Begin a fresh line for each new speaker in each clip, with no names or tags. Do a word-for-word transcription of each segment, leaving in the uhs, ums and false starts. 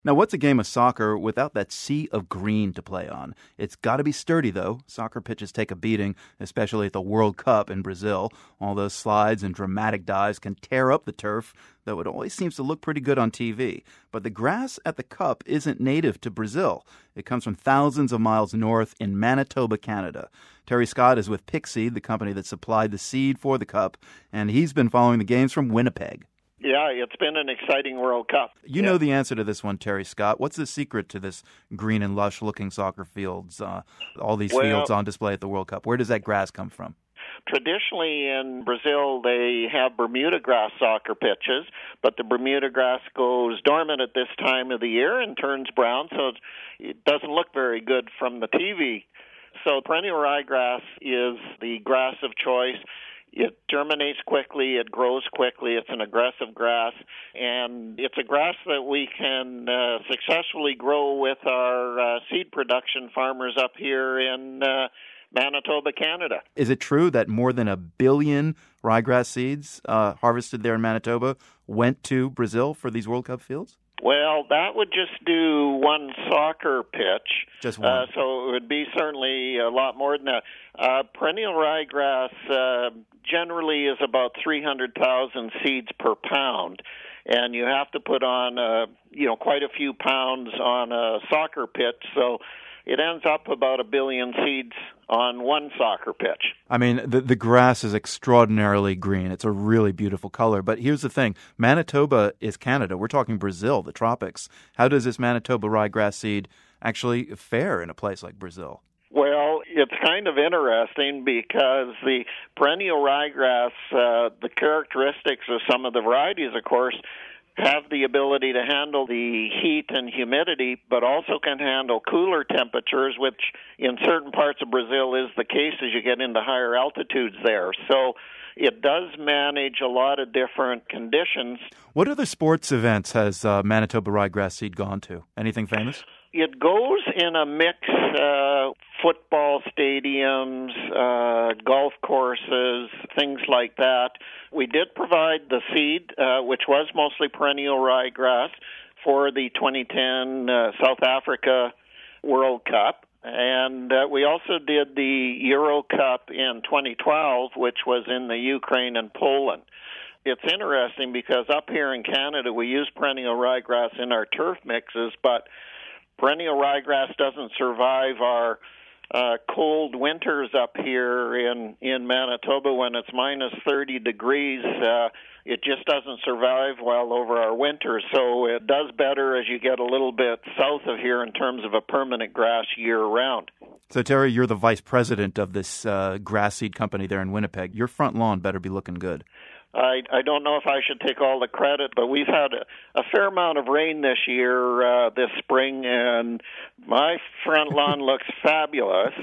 Now, what's a game of soccer without that sea of green to play on? It's got to be sturdy, though. Soccer pitches take a beating, especially at the World Cup in Brazil. All those slides and dramatic dives can tear up the turf, though it always seems to look pretty good on T V. But the grass at the Cup isn't native to Brazil. It comes from thousands of miles north in Manitoba, Canada. Terry Scott is with Pickseed, the company that supplied the seed for the Cup, and he's been following the games from Winnipeg.
Yeah, it's been an exciting World Cup.
You
yeah.
know the answer to this one, Terry Scott. What's the secret to this green and lush-looking soccer fields, uh, all these
well,
fields on display at the World Cup? Where does that grass come from?
Traditionally in Brazil, they have Bermuda grass soccer pitches, but the Bermuda grass goes dormant at this time of the year and turns brown, so it doesn't look very good from the T V. So perennial ryegrass is the grass of choice. It germinates quickly, it grows quickly, it's an aggressive grass, and it's a grass that we can uh, successfully grow with our uh, seed production farmers up here in uh, Manitoba, Canada.
Is it true that more than a billion ryegrass seeds uh, harvested there in Manitoba went to Brazil for these World Cup fields?
Well, that would just do one soccer pitch.
Just one.
Uh, so it would be certainly a lot more than that. Uh, perennial ryegrass uh, generally is about three hundred thousand seeds per pound, and you have to put on, uh, you know, quite a few pounds on a soccer pitch. So it ends up about a billion seeds on one soccer pitch.
I mean, the the grass is extraordinarily green. It's a really beautiful color. But here's the thing. Manitoba is Canada. We're talking Brazil, the tropics. How does this Manitoba ryegrass seed actually fare in a place like Brazil?
Well, it's kind of interesting because the perennial ryegrass, uh, the characteristics of some of the varieties, of course, have the ability to handle the heat and humidity, but also can handle cooler temperatures, which in certain parts of Brazil is the case as you get into higher altitudes there. So it does manage a lot of different conditions.
What other sports events has uh, Manitoba ryegrass seed gone to? Anything famous?
It goes in a mix, uh, football stadiums, uh, golf courses, things like that. We did provide the seed, uh, which was mostly perennial ryegrass, for the twenty ten uh, South Africa World Cup. And uh, we also did the Euro Cup in twenty twelve, which was in the Ukraine and Poland. It's interesting because up here in Canada, we use perennial ryegrass in our turf mixes, but perennial ryegrass doesn't survive our uh, cold winters up here in, in Manitoba when it's minus thirty degrees. Uh, it just doesn't survive well over our winters. So it does better as you get a little bit south of here in terms of a permanent grass year-round.
So, Terry, you're the vice president of this uh, grass seed company there in Winnipeg. Your front lawn better be looking good.
I, I don't know if I should take all the credit, but we've had a, a fair amount of rain this year, uh, this spring, and my front lawn looks fabulous.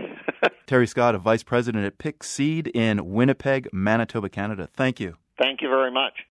Terry Scott, a vice president at Pickseed in Winnipeg, Manitoba, Canada. Thank you.
Thank you very much.